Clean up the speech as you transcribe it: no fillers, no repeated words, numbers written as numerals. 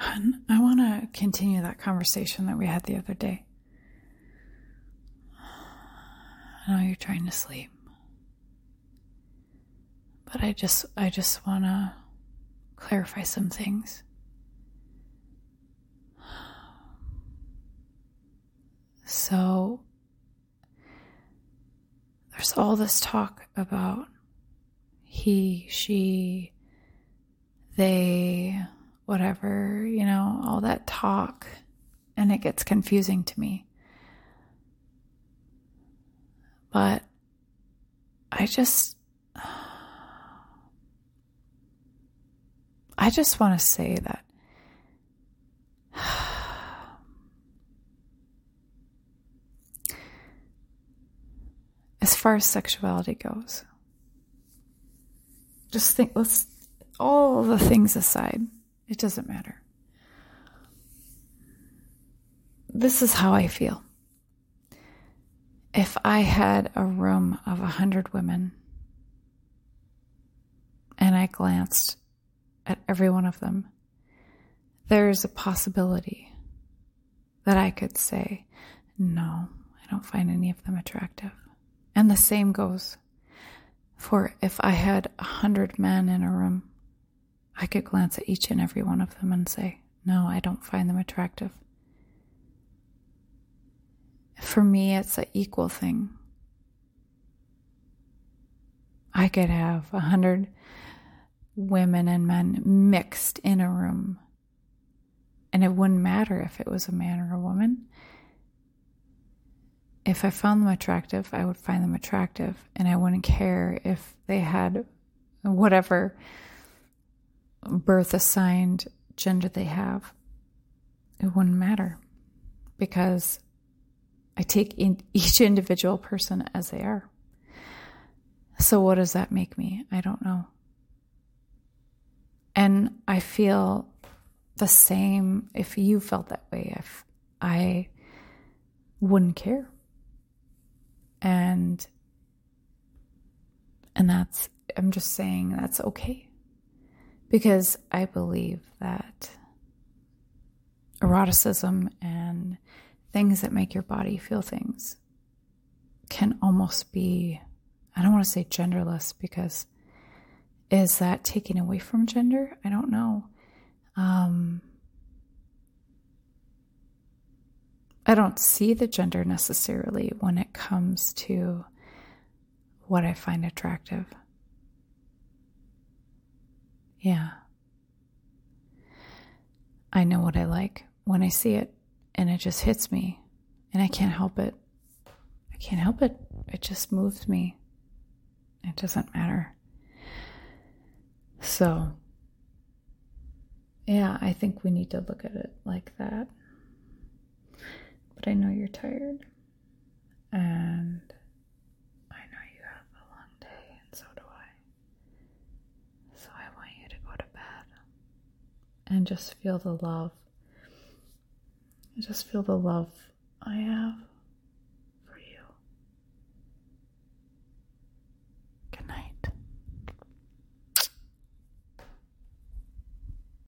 And I want to continue that conversation that we had the other day. I know you're trying to sleep, but I just want to clarify some things. So there's all this talk about he, she, they, whatever, all that talk, and it gets confusing to me. But I just want to say that as far as sexuality goes, just think, let's, all the things aside, it doesn't matter. This is how I feel. If I had a room of 100 women and I glanced at every one of them, there's a possibility that I could say, no, I don't find any of them attractive. And the same goes for if I had 100 men in a room, I could glance at each and every one of them and say, no, I don't find them attractive. For me, it's an equal thing. I could have 100 women and men mixed in a room, and it wouldn't matter if it was a man or a woman. If I found them attractive, I would find them attractive, and I wouldn't care if they had whatever birth assigned gender they have. It wouldn't matter, because I take in each individual person as they are. So what does that make me? I don't know. And I feel the same if you felt that way. If I wouldn't care. And that's, I'm just saying that's okay. Because I believe that eroticism and things that make your body feel things can almost be, I don't want to say genderless, because is that taken away from gender? I don't know. I don't see the gender necessarily when it comes to what I find attractive. Yeah. I know what I like when I see it, and it just hits me, and I can't help it. I can't help it. It just moves me. It doesn't matter. So, yeah, I think we need to look at it like that. But I know you're tired, and I know you have a long day, and so do I. So I want you to go to bed and just feel the love. Just feel the love I have